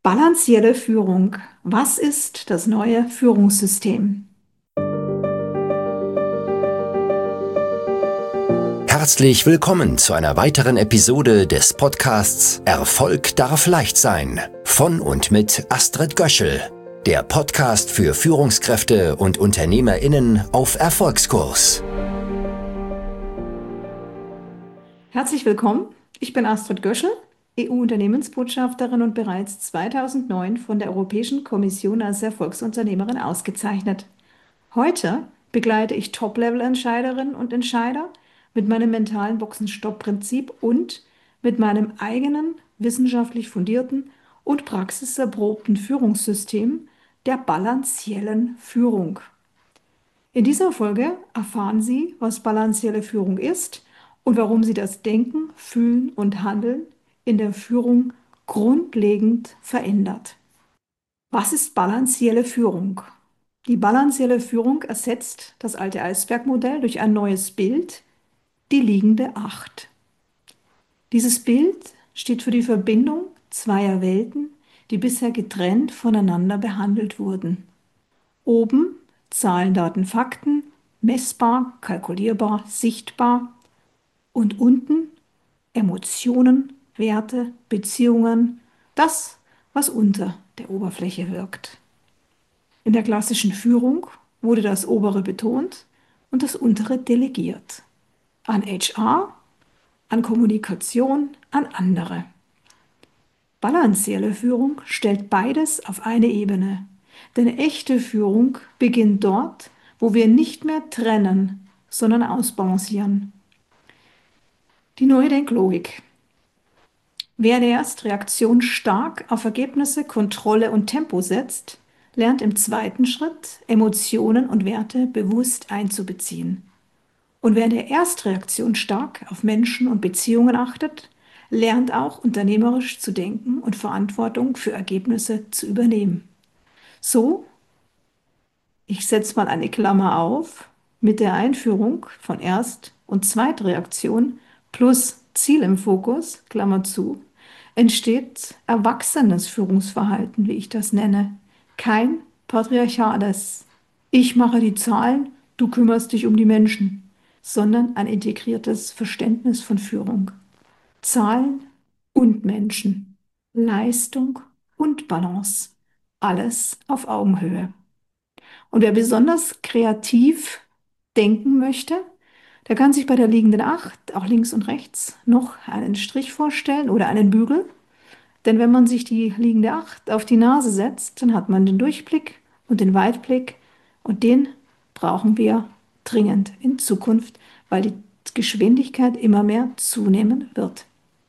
Balancierte Führung. Was ist das neue Führungssystem? Herzlich willkommen zu einer weiteren Episode des Podcasts Erfolg darf leicht sein von und mit Astrid Göschel, der Podcast für Führungskräfte und UnternehmerInnen auf Erfolgskurs. Herzlich willkommen. Ich bin Astrid Göschel, EU-Unternehmensbotschafterin und bereits 2009 von der Europäischen Kommission als Erfolgsunternehmerin ausgezeichnet. Heute begleite ich Top-Level-Entscheiderinnen und Entscheider mit meinem mentalen Boxenstopp-Prinzip und mit meinem eigenen wissenschaftlich fundierten und praxiserprobten Führungssystem der balanciellen Führung. In dieser Folge erfahren Sie, was balancielle Führung ist und warum Sie das Denken, Fühlen und Handeln in der Führung grundlegend verändert. Was ist balancielle Führung? Die balancielle Führung ersetzt das alte Eisbergmodell durch ein neues Bild, die liegende Acht. Dieses Bild steht für die Verbindung zweier Welten, die bisher getrennt voneinander behandelt wurden. Oben Zahlen, Daten, Fakten, messbar, kalkulierbar, sichtbar und unten Emotionen, Werte, Beziehungen, das, was unter der Oberfläche wirkt. In der klassischen Führung wurde das Obere betont und das Untere delegiert. An HR, an Kommunikation, an andere. Balancielle Führung stellt beides auf eine Ebene. Denn echte Führung beginnt dort, wo wir nicht mehr trennen, sondern ausbalancieren. Die neue Denklogik. Wer erst Reaktion stark auf Ergebnisse, Kontrolle und Tempo setzt, lernt im zweiten Schritt, Emotionen und Werte bewusst einzubeziehen. Und wer in der Erstreaktion stark auf Menschen und Beziehungen achtet, lernt auch unternehmerisch zu denken und Verantwortung für Ergebnisse zu übernehmen. So, ich setze mal eine Klammer auf, mit der Einführung von Erst- und Zweitreaktion plus Ziel im Fokus, Klammer zu, entsteht erwachsenes Führungsverhalten, wie ich das nenne. Kein patriarchales. Ich mache die Zahlen, du kümmerst dich um die Menschen, sondern ein integriertes Verständnis von Führung. Zahlen und Menschen, Leistung und Balance, alles auf Augenhöhe. Und wer besonders kreativ denken möchte, der kann sich bei der liegenden Acht auch links und rechts noch einen Strich vorstellen oder einen Bügel. Denn wenn man sich die liegende Acht auf die Nase setzt, dann hat man den Durchblick und den Weitblick und den brauchen wir dringend in Zukunft, weil die Geschwindigkeit immer mehr zunehmen wird.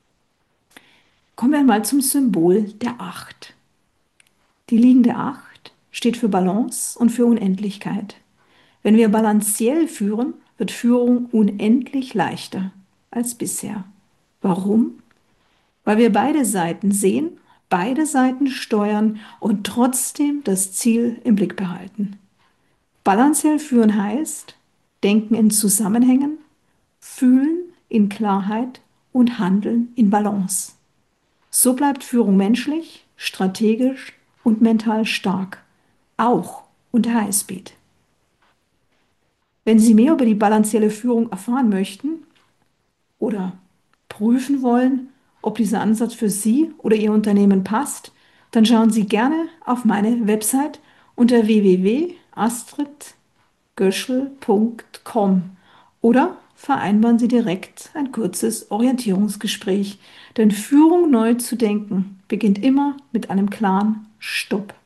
Kommen wir mal zum Symbol der Acht. Die liegende Acht steht für Balance und für Unendlichkeit. Wenn wir balanciell führen, wird Führung unendlich leichter als bisher. Warum? Weil wir beide Seiten sehen, beide Seiten steuern und trotzdem das Ziel im Blick behalten. Balanciell führen heißt, denken in Zusammenhängen, fühlen in Klarheit und handeln in Balance. So bleibt Führung menschlich, strategisch und mental stark, auch unter Highspeed. Wenn Sie mehr über die balancielle Führung erfahren möchten oder prüfen wollen, ob dieser Ansatz für Sie oder Ihr Unternehmen passt, dann schauen Sie gerne auf meine Website unter www.astridgöschel.com oder vereinbaren Sie direkt ein kurzes Orientierungsgespräch. Denn Führung neu zu denken beginnt immer mit einem klaren Stopp.